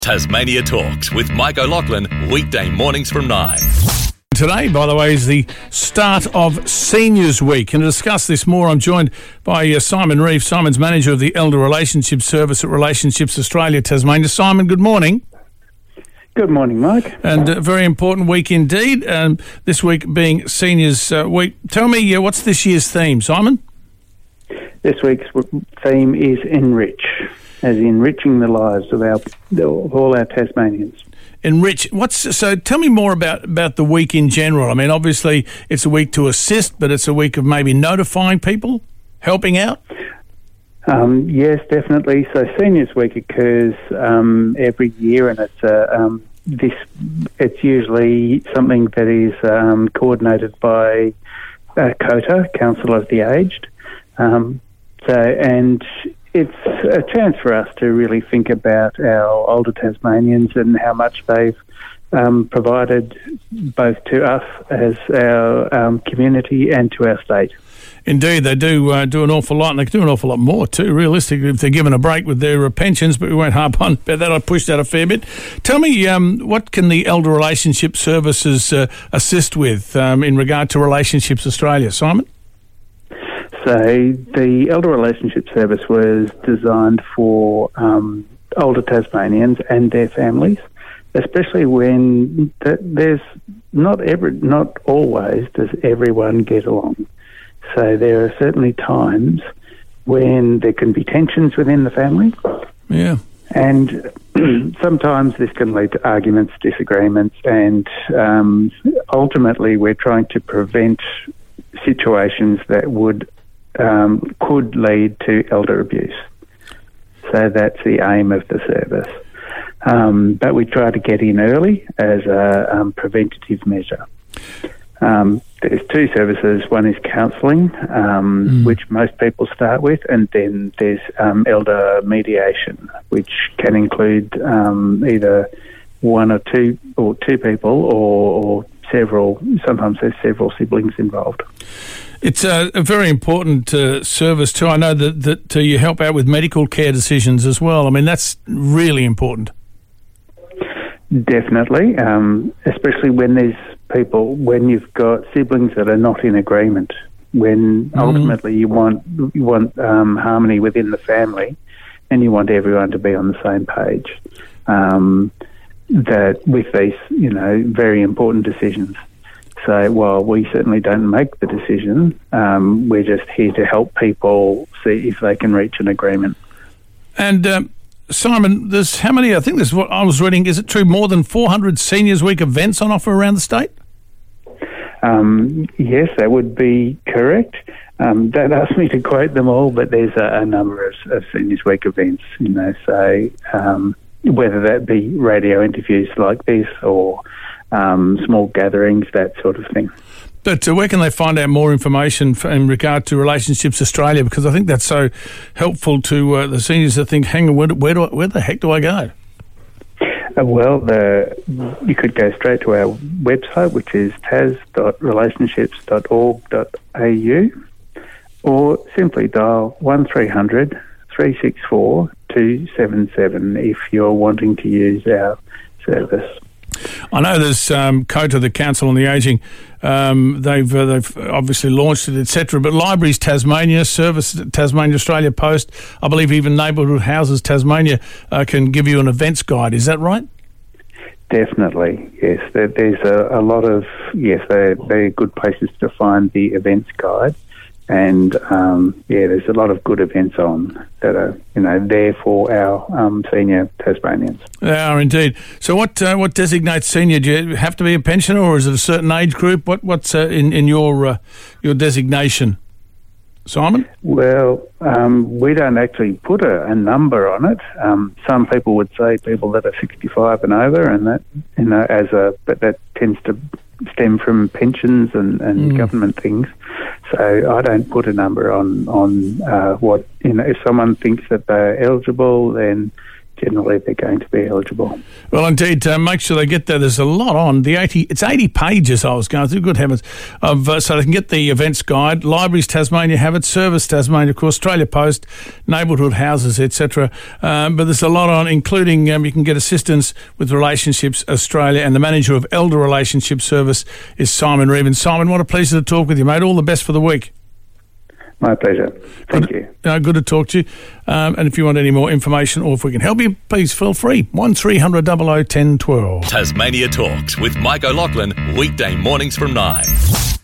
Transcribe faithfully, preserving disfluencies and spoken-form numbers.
Tasmania Talks with Mike O'Loughlin, weekday mornings from nine. Today, by the way, is the start of Seniors Week. And to discuss this more, I'm joined by uh, Simon Reeve. Simon's manager of the Elder Relationships Service at Relationships Australia, Tasmania. Simon, good morning. Good morning, Mike. And a very important week indeed, um, this week being Seniors uh, Week. Tell me, uh, what's this year's theme, Simon? This week's theme is Enrich, as enriching the lives of our of all our Tasmanians. Enrich. What's so? Tell me more about, about the week in general. I mean, obviously it's a week to assist, but it's a week of maybe notifying people, helping out. Um, yes, definitely. So Seniors Week occurs um, every year, and it's a um, this. It's usually something that is um, coordinated by uh, COTA, Council of the Aged. Um, so and. It's a chance for us to really think about our older Tasmanians and how much they've um, provided both to us as our um, community and to our state. Indeed, they do uh, do an awful lot, and they can do an awful lot more too, realistically, if they're given a break with their uh, pensions, but we won't harp on about that. I pushed that a fair bit. Tell me, um, what can the Elder Relationship Services uh, assist with um, in regard to Relationships Australia? Simon? So the Elder Relationship Service was designed for um, older Tasmanians and their families, especially when th- there's not every, not always does everyone get along. So there are certainly times when there can be tensions within the family. Yeah. And sometimes this can lead to arguments, disagreements, and um, ultimately we're trying to prevent situations that would Um, could lead to elder abuse. So that's the aim of the service. Um, but we try to get in early as a um, preventative measure. Um, there's two services. One is counselling, um, mm. which most people start with, and then there's um, elder mediation, which can include um, either one or two or two people or, or several. Sometimes there's several siblings involved. It's a, a very important uh, service too. I know that, that uh, you help out with medical care decisions as well. I mean, that's really important. Definitely, um, especially when there's people, when you've got siblings that are not in agreement, when mm. ultimately you want you want um, harmony within the family and you want everyone to be on the same page. Um, that with these, you know, very important decisions. So while we certainly don't make the decision, um, we're just here to help people see if they can reach an agreement. And um, Simon, there's how many, I think this is what I was reading, is it true, more than four hundred Seniors Week events on offer around the state? Um, yes, that would be correct. Um, don't ask me to quote them all, but there's a, a number of, of Seniors Week events, you know, so um, whether that be radio interviews like this or Um, small gatherings, that sort of thing. But uh, where can they find out more information in regard to Relationships Australia? Because I think that's so helpful to uh, the seniors that think, hang on, where, where, do I, where the heck do I go? Uh, well, the, you could go straight to our website, which is tas dot relationships dot org dot a u, or simply dial one three hundred, three six four, two seven seven if you're wanting to use our service. I know there's um, COTA, the Council on the Ageing. Um, they've uh, they've obviously launched it, et cetera. But Libraries Tasmania, Service Tasmania Australia Post, I believe even Neighbourhood Houses Tasmania uh, can give you an events guide. Is that right? Definitely, yes. There, there's a, a lot of, yes, they're, they're good places to find the events guide. And, um, yeah, there's a lot of good events on that are, you know, there for our um, senior Tasmanians. They are indeed. So what uh, what designates senior? Do you have to be a pensioner, or is it a certain age group? What What's uh, in, in your uh, your designation, Simon? Well, um, we don't actually put a, a number on it. Um, some people would say people that are sixty-five and over, and that, you know, as a, but that tends to stem from pensions and, and mm. government things. So I don't put a number on on uh, what, you know. If someone thinks that they're eligible, then generally they're going to be eligible. Well, indeed, uh, make sure they get there. There's a lot on the eighty. It's eighty pages. I was going through. Good heavens! Of uh, so they can get the events guide. Libraries Tasmania have it. Service Tasmania, of course. Australia Post, neighbourhood houses, et cetera. Um, but there's a lot on, including um, you can get assistance with Relationships Australia, and the manager of Elder Relationship Service is Simon Reevan. Simon, what a pleasure to talk with you, mate. All the best for the week. My pleasure. Thank good, you. Uh, good to talk to you. Um, and if you want any more information or if we can help you, please feel free. one three hundred double oh ten twelve. Tasmania Talks with Mike O'Loughlin, weekday mornings from nine.